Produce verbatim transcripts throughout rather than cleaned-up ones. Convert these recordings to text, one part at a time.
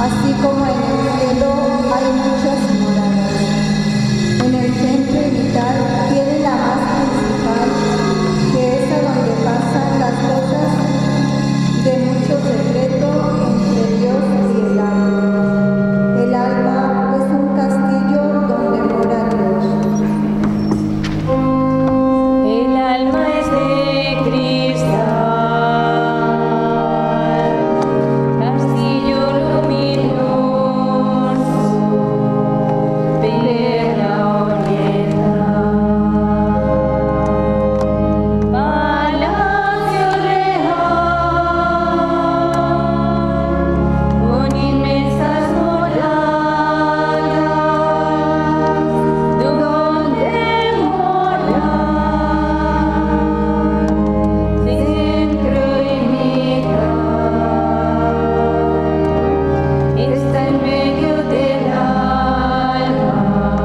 así como en el cielo hay muchas moradas. En el centro y mitad tiene la más principal, que es a donde pasan las cosas de mucho secreto entre Dios y el alma. El alma es un castillo donde mora Dios. El alma es de cristal, castillo luminoso, perla oriental, palacio real, con inmensas moradas, donde mora centro y mitad, está en medio del alma,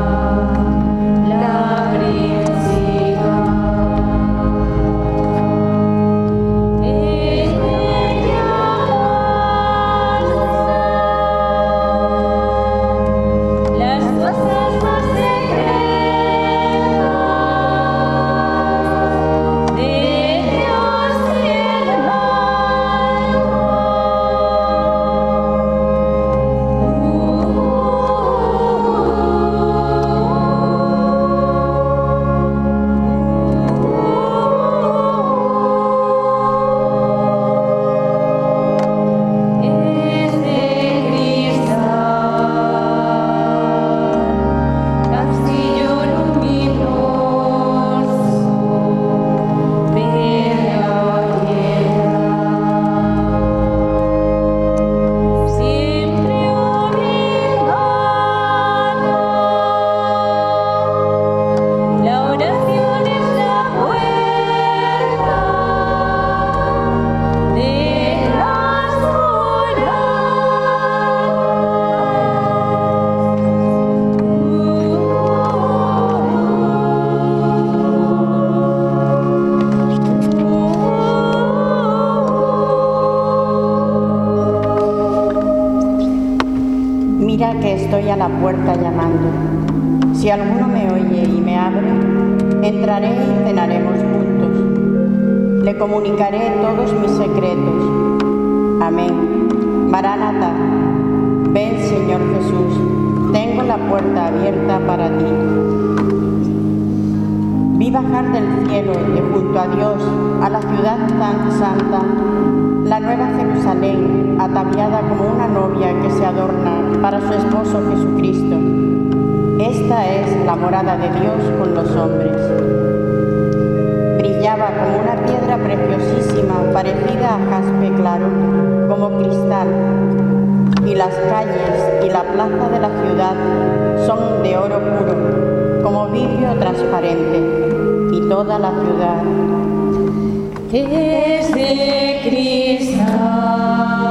la principal. En ella las cosas más secretas de Dios y el es de cristal, castillo luminoso, perla oriental, siempre obligada. La oración es la puerta de las Mira que estoy a la puerta llamando. Si alguno me oye y me abre, entraré y cenaremos juntos. Le comunicaré todos mis secretos. Amén. Maránata, ven Señor Jesús, tengo la puerta abierta para ti. Vi bajar del cielo, de junto a Dios, a la ciudad tan santa, la nueva Jerusalén, ataviada como una novia que se adorna para su esposo Jesucristo. Esta es la morada de Dios con los hombres. Brillaba como una piedra preciosísima, parecida a jaspe claro, como cristal, y las calles y la plaza de la ciudad son de oro puro, como vidrio transparente, y toda la ciudad es de cristal.